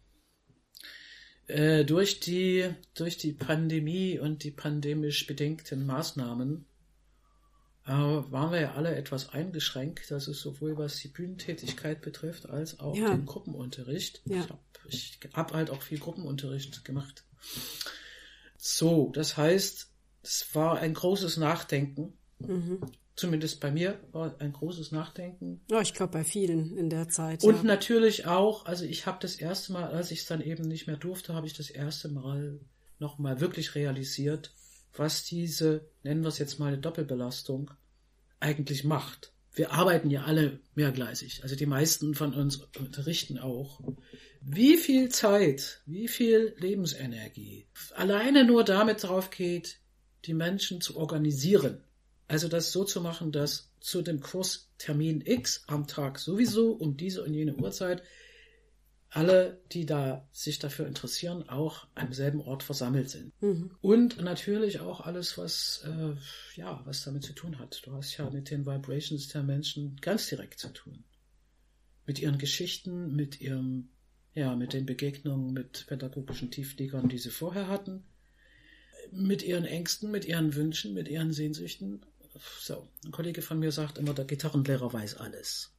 Durch die Pandemie und die pandemisch bedingten Maßnahmen waren wir ja alle etwas eingeschränkt, also sowohl was die Bühnentätigkeit betrifft, als auch den Gruppenunterricht. Ja. Ich hab halt auch viel Gruppenunterricht gemacht. So, das heißt, es war ein großes Nachdenken. Mhm. Zumindest bei mir war ein großes Nachdenken. Ja, ich glaube bei vielen in der Zeit. Und natürlich auch, also ich habe das erste Mal, als ich es dann eben nicht mehr durfte, habe ich das erste Mal nochmal wirklich realisiert, was diese, nennen wir es jetzt mal eine Doppelbelastung, eigentlich macht. Wir arbeiten ja alle mehrgleisig, also die meisten von uns unterrichten auch. Wie viel Zeit, wie viel Lebensenergie alleine nur damit drauf geht, die Menschen zu organisieren. Also das so zu machen, dass zu dem Kurstermin X am Tag sowieso um diese und jene Uhrzeit alle, die da sich dafür interessieren, auch am selben Ort versammelt sind. Mhm. Und natürlich auch alles, was damit zu tun hat. Du hast ja mit den Vibrations der Menschen ganz direkt zu tun. Mit ihren Geschichten, mit den Begegnungen mit pädagogischen Tiefliegern, die sie vorher hatten, mit ihren Ängsten, mit ihren Wünschen, mit ihren Sehnsüchten. So, ein Kollege von mir sagt immer, der Gitarrenlehrer weiß alles.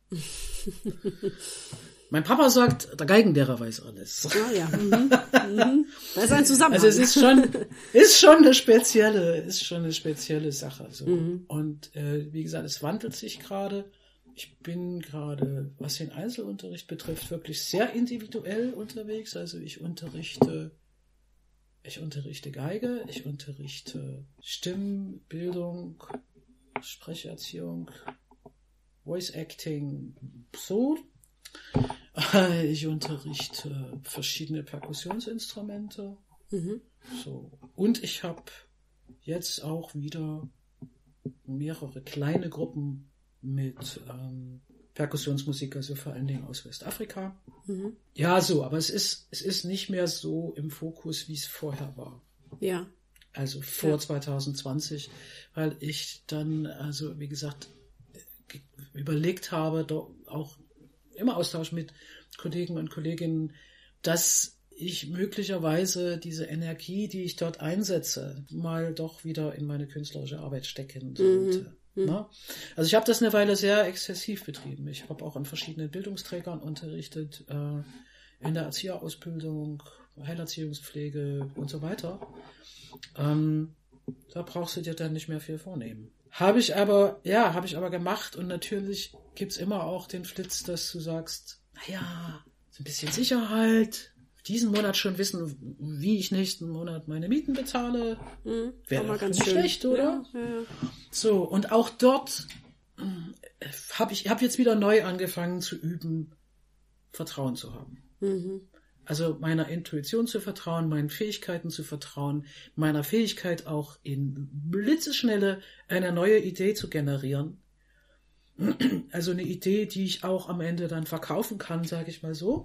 Mein Papa sagt, der Geigenlehrer weiß alles. Ah ja. Mhm. Das ist ein Zusammenhang. Also es ist schon eine spezielle Sache. So. Mhm. Und wie gesagt, es wandelt sich gerade. Ich bin gerade, was den Einzelunterricht betrifft, wirklich sehr individuell unterwegs. Also ich unterrichte Geige, ich unterrichte Stimmbildung, Sprecherziehung, Voice Acting, so. Ich unterrichte verschiedene Perkussionsinstrumente. Mhm. So. Und ich habe jetzt auch wieder mehrere kleine Gruppen mit Perkussionsmusik, also vor allen Dingen aus Westafrika. Mhm. Ja, so, aber es ist nicht mehr so im Fokus, wie es vorher war. Ja. Also vor 2020, weil ich dann, also wie gesagt, überlegt habe, doch auch im Austausch mit Kollegen und Kolleginnen, dass ich möglicherweise diese Energie, die ich dort einsetze, mal doch wieder in meine künstlerische Arbeit stecken sollte. Ne? Also ich habe das eine Weile sehr exzessiv betrieben. Ich habe auch an verschiedenen Bildungsträgern unterrichtet, in der Erzieherausbildung, Heilerziehungspflege und so weiter. Da brauchst du dir dann nicht mehr viel vornehmen. Habe ich aber gemacht, und natürlich gibt's immer auch den Flitz, dass du sagst, naja, so ein bisschen Sicherheit, diesen Monat schon wissen, wie ich nächsten Monat meine Mieten bezahle, wäre auch ganz schlecht, oder? Ja. So, und auch dort habe ich jetzt wieder neu angefangen zu üben, Vertrauen zu haben. Also meiner Intuition zu vertrauen, meinen Fähigkeiten zu vertrauen, meiner Fähigkeit auch in Blitzeschnelle eine neue Idee zu generieren. Also eine Idee, die ich auch am Ende dann verkaufen kann, sage ich mal so.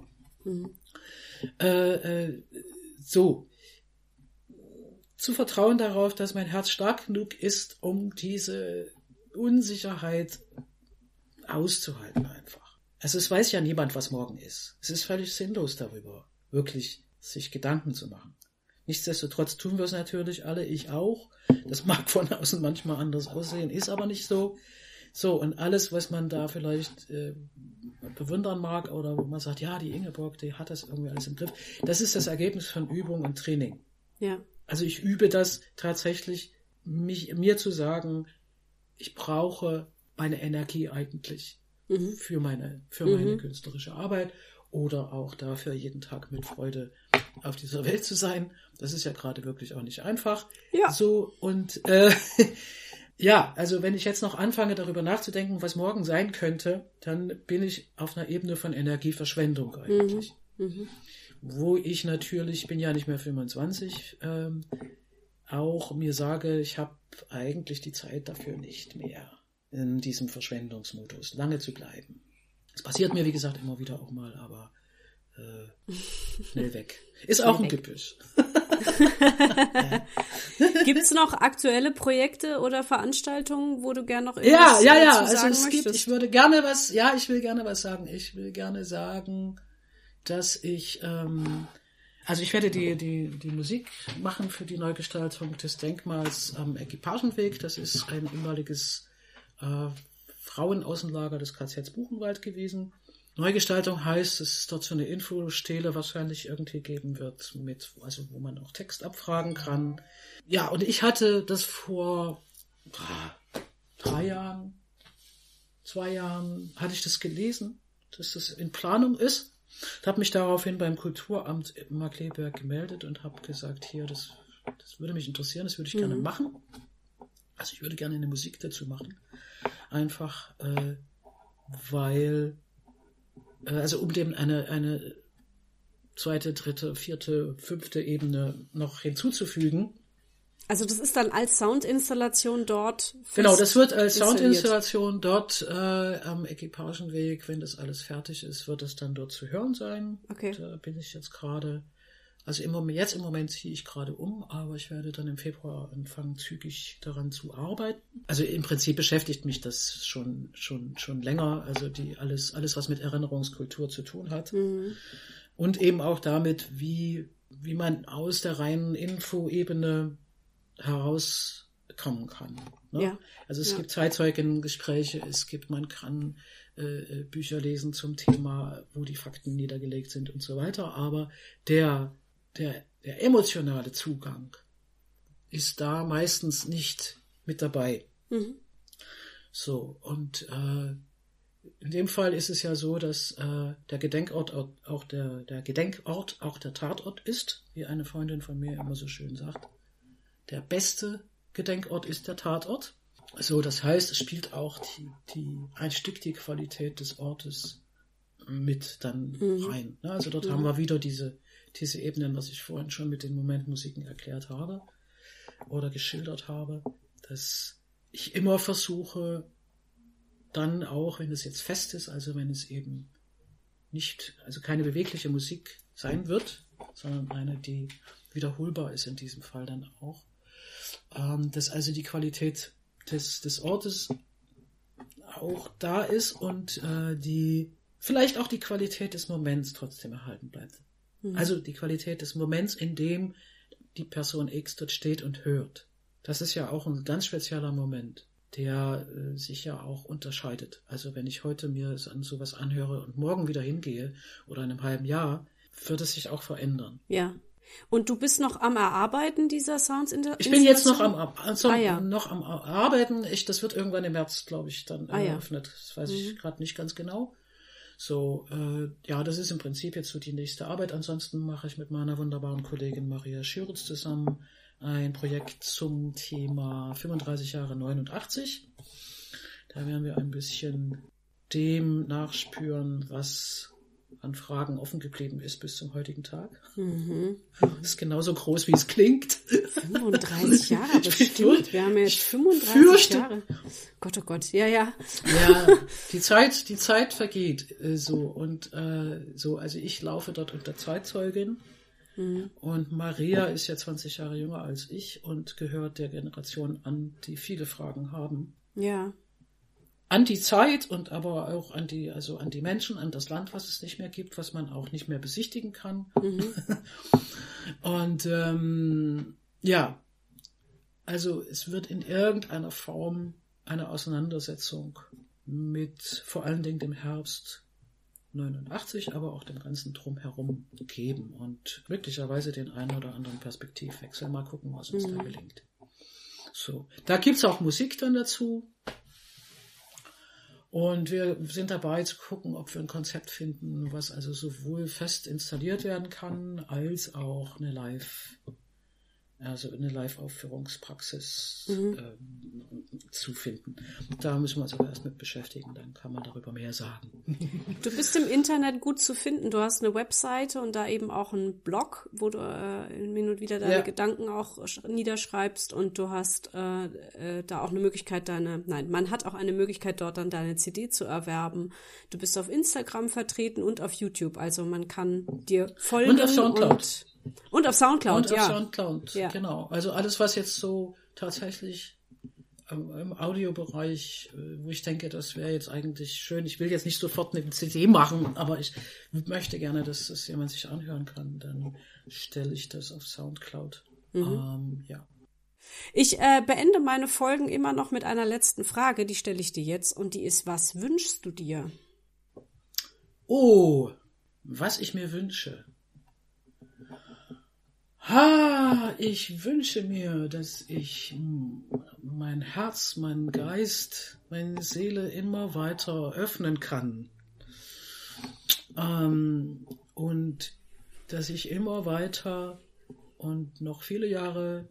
So. Zu vertrauen darauf, dass mein Herz stark genug ist, um diese Unsicherheit auszuhalten einfach. Also es weiß ja niemand, was morgen ist. Es ist völlig sinnlos darüber, wirklich sich Gedanken zu machen. Nichtsdestotrotz tun wir es natürlich alle, ich auch. Das mag von außen manchmal anders aussehen, ist aber nicht so. So, und alles, was man da vielleicht bewundern mag oder wo man sagt, ja, die Ingeborg, die hat das irgendwie alles im Griff, das ist das Ergebnis von Übung und Training. Ja. Also ich übe das tatsächlich, mir zu sagen, ich brauche meine Energie eigentlich für meine künstlerische Arbeit oder auch dafür, jeden Tag mit Freude auf dieser Welt zu sein. Das ist ja gerade wirklich auch nicht einfach. Ja. So, und ja, also wenn ich jetzt noch anfange, darüber nachzudenken, was morgen sein könnte, dann bin ich auf einer Ebene von Energieverschwendung eigentlich. Wo ich natürlich, bin ja nicht mehr 25, auch mir sage, ich habe eigentlich die Zeit dafür nicht mehr, in diesem Verschwendungsmodus lange zu bleiben. Es passiert mir, wie gesagt, immer wieder auch mal, aber schnell weg. Ist schnell auch ein Gebüsch. Gibt's noch aktuelle Projekte oder Veranstaltungen, wo du gerne noch irgendwas zu sagen möchtest? Ich will gerne was sagen. Ich will gerne sagen, dass ich, also ich werde die Musik machen für die Neugestaltung des Denkmals am Equipagenweg. Das ist ein ehemaliges Frauenaußenlager des KZ Buchenwald gewesen. Neugestaltung heißt, dass es dort so eine Infostele wahrscheinlich irgendwie geben wird, also wo man auch Text abfragen kann. Ja, und ich hatte das vor 2 Jahren hatte ich das gelesen, dass das in Planung ist. Ich habe mich daraufhin beim Kulturamt Markkleeberg gemeldet und habe gesagt, hier, das würde mich interessieren, das würde ich gerne machen. Also ich würde gerne eine Musik dazu machen. Einfach, weil, also um dem eine 2., 3., 4., 5. Ebene noch hinzuzufügen. Also das ist dann als Soundinstallation dort Genau, das wird als Soundinstallation dort am Equipagenweg, wenn das alles fertig ist, wird es dann dort zu hören sein. Okay. Da bin ich jetzt gerade, also im Moment ziehe ich gerade um, aber ich werde dann im Februar anfangen, zügig daran zu arbeiten. Also im Prinzip beschäftigt mich das schon länger, also alles, was mit Erinnerungskultur zu tun hat. Und eben auch damit, wie man aus der reinen Infoebene herauskommen kann. Ne? Ja. Also es gibt Zeitzeugengespräche, man kann Bücher lesen zum Thema, wo die Fakten niedergelegt sind und so weiter, aber der emotionale Zugang ist da meistens nicht mit dabei. So, und in dem Fall ist es ja so, dass der Gedenkort auch der Gedenkort auch der Tatort ist, wie eine Freundin von mir immer so schön sagt. Der beste Gedenkort ist der Tatort. So, das heißt, es spielt auch ein Stück die Qualität des Ortes mit dann rein. Ne? Also dort haben wir wieder diese Ebenen, was ich vorhin schon mit den Momentmusiken erklärt habe oder geschildert habe, dass ich immer versuche, dann auch, wenn es jetzt fest ist, also wenn es eben also keine bewegliche Musik sein wird, sondern eine, die wiederholbar ist in diesem Fall dann auch, dass also die Qualität des Ortes auch da ist und vielleicht auch die Qualität des Moments trotzdem erhalten bleibt. Also die Qualität des Moments, in dem die Person X dort steht und hört. Das ist ja auch ein ganz spezieller Moment, der sich ja auch unterscheidet. Also wenn ich heute mir sowas anhöre und morgen wieder hingehe oder in einem halben Jahr, wird es sich auch verändern. Ja. Und du bist noch am Erarbeiten dieser Sounds in der Ich bin jetzt noch am Arbeiten. Das wird irgendwann im März, glaube ich, dann eröffnet. Das weiß ich gerade nicht ganz genau. So, das ist im Prinzip jetzt so die nächste Arbeit. Ansonsten mache ich mit meiner wunderbaren Kollegin Maria Schürz zusammen ein Projekt zum Thema 35 Jahre 89. Da werden wir ein bisschen dem nachspüren, was an Fragen offen geblieben ist bis zum heutigen Tag. Das ist genauso groß, wie es klingt. 35 Jahre, das stimmt. Wir haben jetzt 35 Jahre. Gott, oh Gott, ja. Ja, die Zeit vergeht so. Und also ich laufe dort unter Zweitzeugin. Und Maria ist ja 20 Jahre jünger als ich und gehört der Generation an, die viele Fragen haben. Ja. An die Zeit und aber auch an die Menschen, an das Land, was es nicht mehr gibt, was man auch nicht mehr besichtigen kann. Und also es wird in irgendeiner Form eine Auseinandersetzung mit vor allen Dingen dem Herbst 89, aber auch dem ganzen Drumherum geben und möglicherweise den einen oder anderen Perspektivwechsel. Mal gucken, was uns da gelingt. So, da gibt's auch Musik dann dazu. Und wir sind dabei zu gucken, ob wir ein Konzept finden, was also sowohl fest installiert werden kann, als auch eine Live-Aufführungspraxis zu finden. Da müssen wir uns aber erst mit beschäftigen, dann kann man darüber mehr sagen. Du bist im Internet gut zu finden. Du hast eine Webseite und da eben auch einen Blog, wo du hin und wieder deine Gedanken auch niederschreibst, und du hast da auch eine Möglichkeit, man hat auch eine Möglichkeit, dort dann deine CD zu erwerben. Du bist auf Instagram vertreten und auf YouTube, also man kann dir folgen. Und auf Soundcloud. Und auf Soundcloud, Auf Soundcloud, genau. Also alles, was jetzt so tatsächlich im Audiobereich, wo ich denke, das wäre jetzt eigentlich schön. Ich will jetzt nicht sofort eine CD machen, aber ich möchte gerne, dass das jemand sich anhören kann. Dann stelle ich das auf Soundcloud. Ich beende meine Folgen immer noch mit einer letzten Frage, die stelle ich dir jetzt, und die ist: Was wünschst du dir? Oh, was ich mir wünsche. Ich wünsche mir, dass ich mein Herz, meinen Geist, meine Seele immer weiter öffnen kann. Und dass ich immer weiter und noch viele Jahre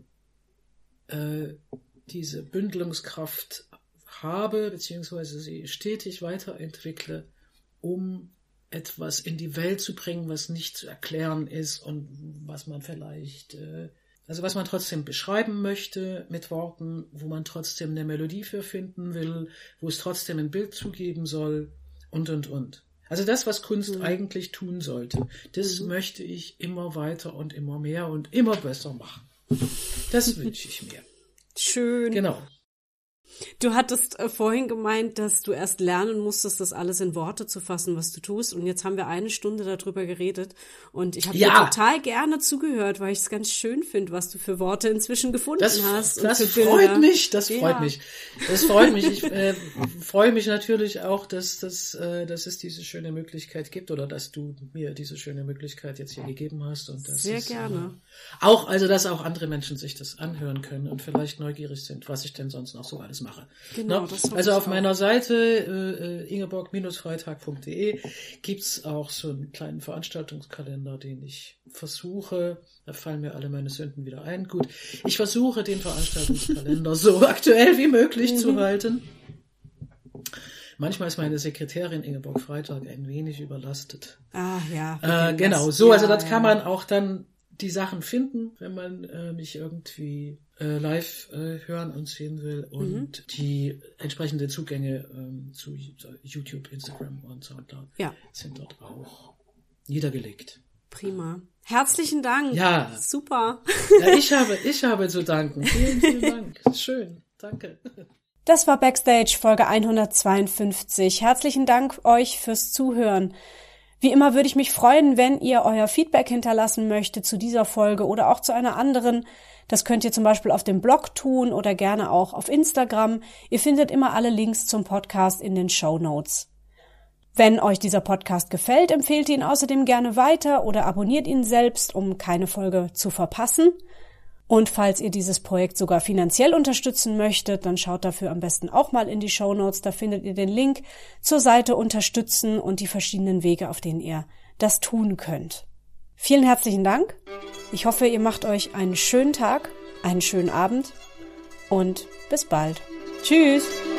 diese Bündelungskraft habe, beziehungsweise sie stetig weiterentwickle, um etwas in die Welt zu bringen, was nicht zu erklären ist und was man vielleicht, was man trotzdem beschreiben möchte mit Worten, wo man trotzdem eine Melodie für finden will, wo es trotzdem ein Bild zugeben soll und. Also das, was Kunst eigentlich tun sollte, das möchte ich immer weiter und immer mehr und immer besser machen. Das wünsche ich mir. Schön. Genau. Du hattest vorhin gemeint, dass du erst lernen musstest, das alles in Worte zu fassen, was du tust. Und jetzt haben wir 1 Stunde darüber geredet. Und ich habe dir total gerne zugehört, weil ich es ganz schön finde, was du für Worte inzwischen gefunden hast. Das freut mich. Das freut mich. Ich freue mich natürlich auch, dass es diese schöne Möglichkeit gibt oder dass du mir diese schöne Möglichkeit jetzt hier gegeben hast. Und das sehr gerne. Dass auch andere Menschen sich das anhören können und vielleicht neugierig sind, was ich denn sonst noch so alles mache. Genau, also auf meiner Seite ingeborg-freitag.de gibt's auch so einen kleinen Veranstaltungskalender, den ich versuche, da fallen mir alle meine Sünden wieder ein. Gut, ich versuche den Veranstaltungskalender so aktuell wie möglich zu halten. Manchmal ist meine Sekretärin Ingeborg Freitag ein wenig überlastet. Genau, so, also das kann man auch dann die Sachen finden, wenn man mich irgendwie live hören und sehen will, und die entsprechenden Zugänge zu YouTube, Instagram und Soundcloud sind dort auch niedergelegt. Prima. Herzlichen Dank. Ja. Super. Ja, ich habe zu danken. Vielen, vielen Dank. Schön. Danke. Das war Backstage Folge 152. Herzlichen Dank euch fürs Zuhören. Wie immer würde ich mich freuen, wenn ihr euer Feedback hinterlassen möchtet zu dieser Folge oder auch zu einer anderen. Das könnt ihr zum Beispiel auf dem Blog tun oder gerne auch auf Instagram. Ihr findet immer alle Links zum Podcast in den Shownotes. Wenn euch dieser Podcast gefällt, empfehlt ihn außerdem gerne weiter oder abonniert ihn selbst, um keine Folge zu verpassen. Und falls ihr dieses Projekt sogar finanziell unterstützen möchtet, dann schaut dafür am besten auch mal in die Shownotes. Da findet ihr den Link zur Seite Unterstützen und die verschiedenen Wege, auf denen ihr das tun könnt. Vielen herzlichen Dank. Ich hoffe, ihr macht euch einen schönen Tag, einen schönen Abend und bis bald. Tschüss!